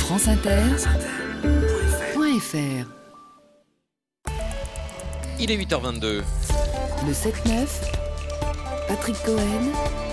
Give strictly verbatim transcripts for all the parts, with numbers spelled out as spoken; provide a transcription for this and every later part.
France Inter point F R. Il est huit heures vingt-deux. Le sept neuf, Patrick Cohen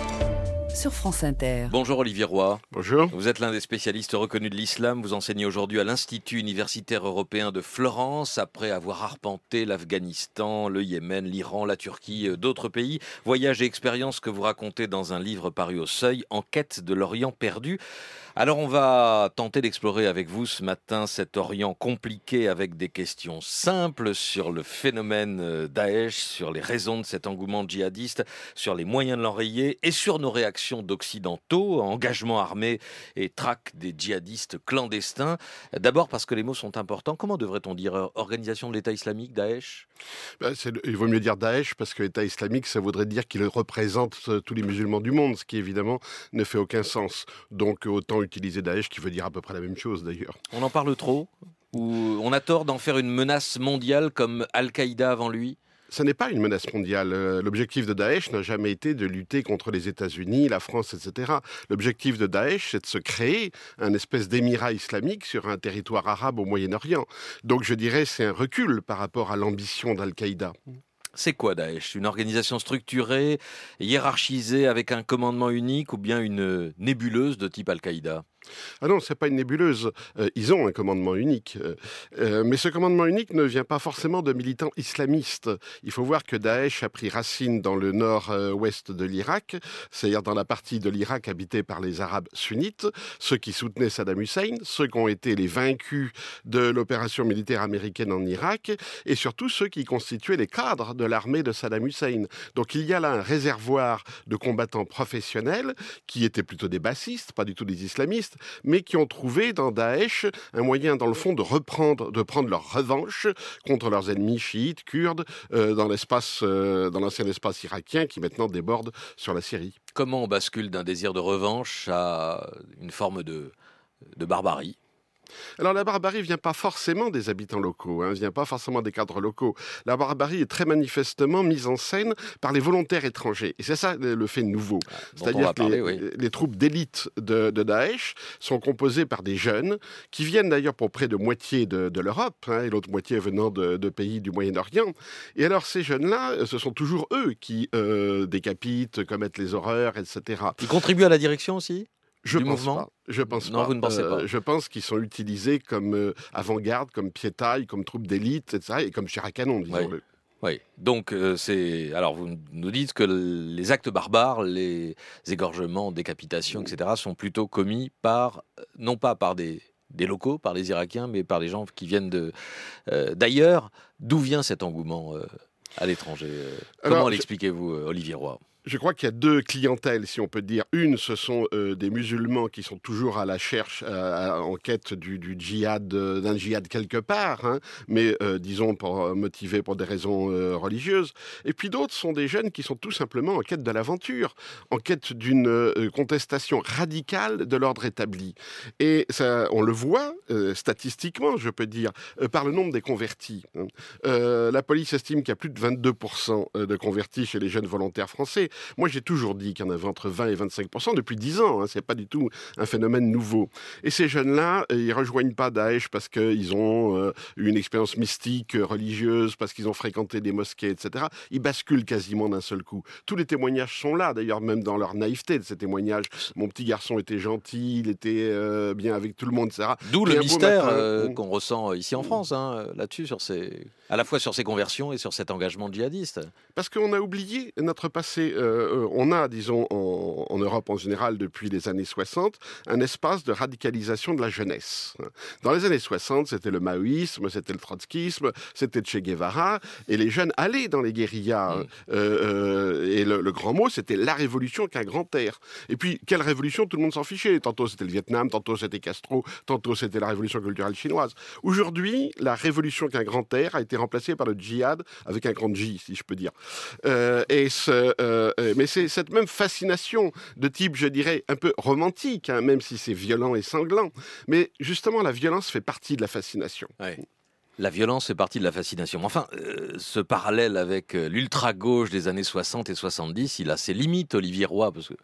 sur France Inter. Bonjour Olivier Roy. Bonjour. Vous êtes l'un des spécialistes reconnus de l'islam. Vous enseignez aujourd'hui à l'Institut universitaire européen de Florence, après avoir arpenté l'Afghanistan, le Yémen, l'Iran, la Turquie, d'autres pays. Voyages et expériences que vous racontez dans un livre paru au Seuil, En quête de l'Orient perdu. Alors on va tenter d'explorer avec vous ce matin cet Orient compliqué avec des questions simples sur le phénomène Daesh, sur les raisons de cet engouement djihadiste, sur les moyens de l'enrayer et sur nos réactions d'occidentaux, engagement armé et traque des djihadistes clandestins. D'abord parce que les mots sont importants. Comment devrait-on dire organisation de l'État islamique, Daesh ? Ben, c'est, il vaut mieux dire Daesh parce que l'État islamique, ça voudrait dire qu'il représente tous les musulmans du monde, ce qui évidemment ne fait aucun sens. Donc autant utiliser Daesh qui veut dire à peu près la même chose d'ailleurs. On en parle trop ? Ou on a tort d'en faire une menace mondiale comme Al-Qaïda avant lui ? Ça n'est pas une menace mondiale. L'objectif de Daesh n'a jamais été de lutter contre les États-Unis, la France, et cetera. L'objectif de Daesh, c'est de se créer un espèce d'émirat islamique sur un territoire arabe au Moyen-Orient. Donc je dirais c'est un recul par rapport à l'ambition d'Al-Qaïda. C'est quoi Daesh ? Une organisation structurée, hiérarchisée avec un commandement unique ou bien une nébuleuse de type Al-Qaïda ? Ah non, c'est pas une nébuleuse. Euh, ils ont un commandement unique. Euh, mais ce commandement unique ne vient pas forcément de militants islamistes. Il faut voir que Daesh a pris racine dans le nord-ouest de l'Irak, c'est-à-dire dans la partie de l'Irak habitée par les Arabes sunnites, ceux qui soutenaient Saddam Hussein, ceux qui ont été les vaincus de l'opération militaire américaine en Irak, et surtout ceux qui constituaient les cadres de l'armée de Saddam Hussein. Donc il y a là un réservoir de combattants professionnels qui étaient plutôt des bassistes, pas du tout des islamistes, mais qui ont trouvé dans Daesh un moyen, dans le fond, de reprendre, de prendre leur revanche contre leurs ennemis chiites, kurdes, euh, dans l'espace, euh, dans l'ancien espace irakien qui maintenant déborde sur la Syrie. Comment on bascule d'un désir de revanche à une forme de, de barbarie ? Alors la barbarie ne vient pas forcément des habitants locaux, hein, vient pas forcément des cadres locaux. La barbarie est très manifestement mise en scène par les volontaires étrangers. Et c'est ça le fait nouveau. Ah, C'est-à-dire que parler, les, oui. les troupes d'élite de, de Daesh sont composées par des jeunes qui viennent d'ailleurs pour près de moitié de, de l'Europe, hein, et l'autre moitié venant de, de pays du Moyen-Orient. Et alors ces jeunes-là, ce sont toujours eux qui euh, décapitent, commettent les horreurs, et cetera. Ils contribuent à la direction aussi ? Je du pense mouvement ? pas. Je pense Non, pas. vous ne pensez pas. Euh, je pense qu'ils sont utilisés comme euh, avant-garde, comme piétaille, comme troupe d'élite, et cetera, et comme chair à canon, disons-le. Oui, donc euh, c'est. Alors vous nous dites que les actes barbares, les égorgements, décapitations, et cetera, sont plutôt commis par, non pas par des, des locaux, par les Irakiens, mais par des gens qui viennent de euh, d'ailleurs. D'où vient cet engouement euh, à l'étranger ? Comment Alors, l'expliquez-vous, euh, Olivier Roy ? Je crois qu'il y a deux clientèles, si on peut dire. Une, ce sont euh, des musulmans qui sont toujours à la cherche, euh, en quête du, du djihad, euh, d'un djihad quelque part, hein, mais euh, disons pour, euh, motivés pour des raisons euh, religieuses. Et puis d'autres sont des jeunes qui sont tout simplement en quête de l'aventure, en quête d'une euh, contestation radicale de l'ordre établi. Et ça, on le voit euh, statistiquement, je peux dire, euh, par le nombre des convertis. Hein. Euh, la police estime qu'il y a plus de vingt-deux pour cent de convertis chez les jeunes volontaires français. Moi, j'ai toujours dit qu'il y en avait entre vingt et vingt-cinq pour cent depuis dix ans. Hein, c'est pas du tout un phénomène nouveau. Et ces jeunes-là, ils rejoignent pas Daesh parce qu'ils ont euh, eu une expérience mystique, religieuse, parce qu'ils ont fréquenté des mosquées, et cetera. Ils basculent quasiment d'un seul coup. Tous les témoignages sont là, d'ailleurs, même dans leur naïveté de ces témoignages. Mon petit garçon était gentil, il était euh, bien avec tout le monde, et cetera. D'où Et le un beau mystère matin, euh, on... qu'on ressent ici en France, hein, là-dessus, sur ces... à la fois sur ces conversions et sur cet engagement djihadiste. Parce qu'on a oublié notre passé. Euh, on a, disons, en, en Europe en général, depuis les années soixante, un espace de radicalisation de la jeunesse. Dans les années soixante, c'était le maoïsme, c'était le trotskisme, c'était Che Guevara, et les jeunes allaient dans les guérillas. Mmh. Euh, et le, le grand mot, c'était la révolution qu'un grand air. Et puis, quelle révolution, tout le monde s'en fichait. Tantôt c'était le Vietnam, tantôt c'était Castro, tantôt c'était la révolution culturelle chinoise. Aujourd'hui, la révolution qu'un grand air a été remplacée par le djihad, avec un grand J, si je peux dire. Euh, et ce, euh, mais c'est cette même fascination de type, je dirais, un peu romantique, hein, même si c'est violent et sanglant. Mais justement, la violence fait partie de la fascination. Ouais. La violence fait partie de la fascination. Mais enfin, euh, ce parallèle avec euh, l'ultra-gauche des années soixante et soixante-dix, il a ses limites, Olivier Roy, parce que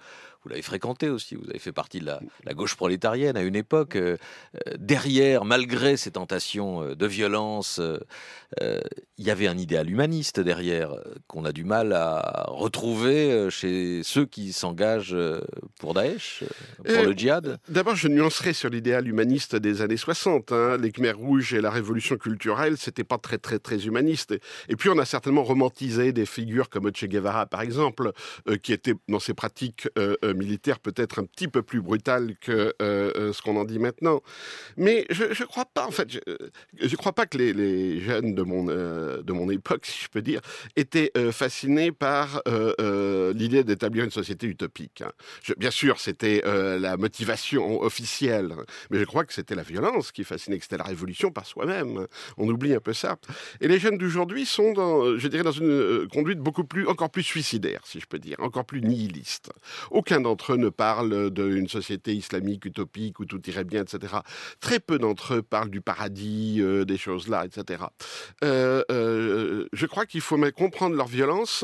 vous l'avez fréquenté aussi, vous avez fait partie de la, la gauche prolétarienne à une époque. Euh, derrière, malgré ces tentations de violence, euh, euh, il y avait un idéal humaniste derrière, euh, qu'on a du mal à retrouver chez ceux qui s'engagent pour Daesh, pour euh, le djihad. D'abord, je nuancerai sur l'idéal humaniste des années soixante. Hein. Les Khmers rouges et la révolution culturelle, c'était pas très très très humaniste. Et puis, on a certainement romantisé des figures comme Che Guevara, par exemple, euh, qui étaient dans ses pratiques euh, euh, militaires peut-être un petit peu plus brutales que euh, ce qu'on en dit maintenant. Mais je ne crois pas, en fait, je, je crois pas que les, les jeunes de mon euh, de mon époque, si je peux dire, étaient euh, fascinés par euh, euh, l'idée d'établir une société utopique. Hein. Je, bien sûr, c'était euh, la motivation officielle, hein, mais je crois que c'était la violence qui fascinait, que c'était la révolution par soi-même. Hein. On oublie un peu ça. Et les jeunes d'aujourd'hui sont, dans, je dirais, dans une euh, conduite beaucoup plus, encore plus suicidaire, si je peux dire, encore plus nihiliste. Aucun d'entre eux ne parle d'une société islamique utopique où tout irait bien, et cetera. Très peu d'entre eux parlent du paradis, euh, des choses-là, et cetera. Euh, euh, je crois qu'il faut comprendre leur violence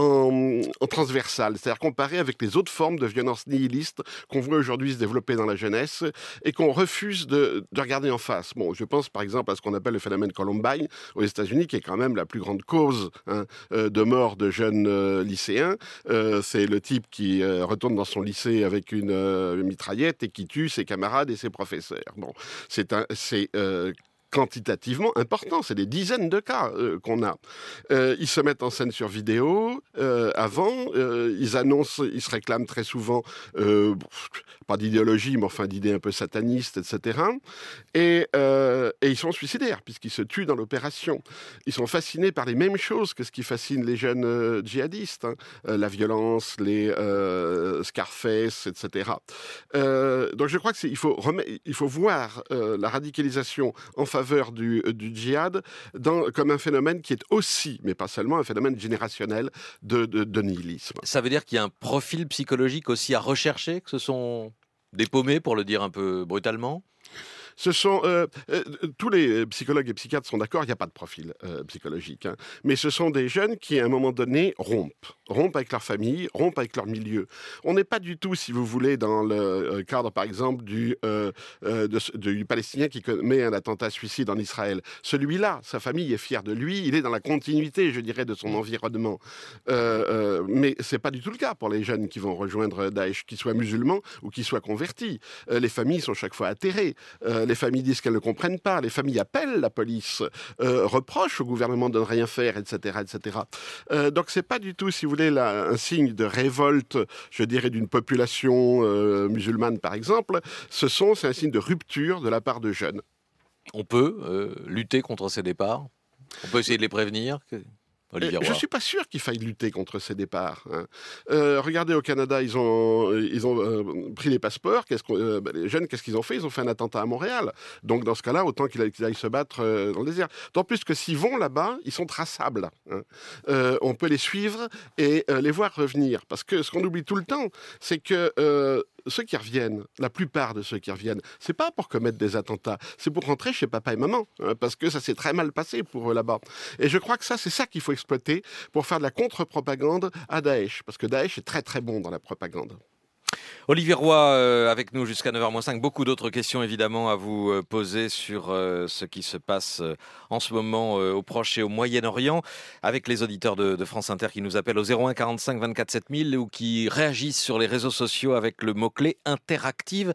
en, en transversale, c'est-à-dire comparer avec les autres formes de violence nihiliste qu'on voit aujourd'hui se développer dans la jeunesse et qu'on refuse de, de regarder en face. Bon, je pense par exemple à ce qu'on appelle le phénomène Columbine aux États-Unis, qui est quand même la plus grande cause hein, de mort de jeunes euh, lycéens. Euh, c'est le type qui euh, retourne dans son lycée avec une euh, mitraillette et qui tue ses camarades et ses professeurs. Bon, c'est un, c'est euh, quantitativement important, c'est des dizaines de cas euh, qu'on a. Euh, ils se mettent en scène sur vidéo euh, avant, euh, ils annoncent, ils se réclament très souvent, euh, pas d'idéologie, mais enfin d'idées un peu satanistes, et cetera. Et, euh, et ils sont suicidaires, puisqu'ils se tuent dans l'opération. Ils sont fascinés par les mêmes choses que ce qui fascine les jeunes euh, djihadistes, hein. euh, la violence, les euh, Scarface, et cetera. Euh, donc je crois qu'il faut, remet, il faut voir euh, la radicalisation en faveur du, du djihad dans, comme un phénomène qui est aussi, mais pas seulement, un phénomène générationnel de, de, de nihilisme. Ça veut dire qu'il y a un profil psychologique aussi à rechercher, que ce sont des paumés, pour le dire un peu brutalement ? Ce sont euh, euh, tous les psychologues et psychiatres sont d'accord, il n'y a pas de profil euh, psychologique, hein, mais ce sont des jeunes qui, à un moment donné, rompent, rompent avec leur famille, rompent avec leur milieu. On n'est pas du tout, si vous voulez, dans le cadre, par exemple, du, euh, de, du Palestinien qui commet un attentat suicide en Israël. Celui-là, sa famille est fière de lui, il est dans la continuité, je dirais, de son environnement. Euh, euh, mais c'est pas du tout le cas pour les jeunes qui vont rejoindre Daesh, qu'ils soient musulmans ou qu'ils soient convertis. Euh, les familles sont chaque fois atterrées. Euh, Les familles disent qu'elles ne comprennent pas. Les familles appellent la police, euh, reprochent au gouvernement de ne rien faire, et cetera, et cetera. Euh, donc c'est pas du tout, si vous voulez, là, un signe de révolte, je dirais, d'une population euh, musulmane, par exemple. Ce sont, c'est un signe de rupture de la part de jeunes. On peut euh, lutter contre ces départs. On peut essayer de les prévenir. Olivier Roy. Je ne suis pas sûr qu'il faille lutter contre ces départs. Hein. Euh, regardez, au Canada, ils ont, ils ont euh, pris les passeports. Qu'est-ce qu'on, euh, ben, les jeunes, qu'est-ce qu'ils ont fait ? Ils ont fait un attentat à Montréal. Donc, dans ce cas-là, autant qu'ils aillent, qu'ils aillent se battre euh, dans le désert. D'autant plus que s'ils vont là-bas, ils sont traçables. Hein. Euh, on peut les suivre et euh, les voir revenir. Parce que ce qu'on oublie tout le temps, c'est que... Euh, ceux qui reviennent, la plupart de ceux qui reviennent, c'est pas pour commettre des attentats, c'est pour rentrer chez papa et maman, hein, parce que ça s'est très mal passé pour eux là-bas. Et je crois que ça, c'est ça qu'il faut exploiter pour faire de la contre-propagande à Daesh, parce que Daesh est très très bon dans la propagande. Olivier Roy, euh, avec nous jusqu'à neuf heures moins cinq. Beaucoup d'autres questions évidemment à vous euh, poser sur euh, ce qui se passe euh, en ce moment euh, au Proche et au Moyen-Orient, avec les auditeurs de, de France Inter qui nous appellent au zéro un quarante-cinq vingt-quatre sept mille ou qui réagissent sur les réseaux sociaux avec le mot-clé interactive.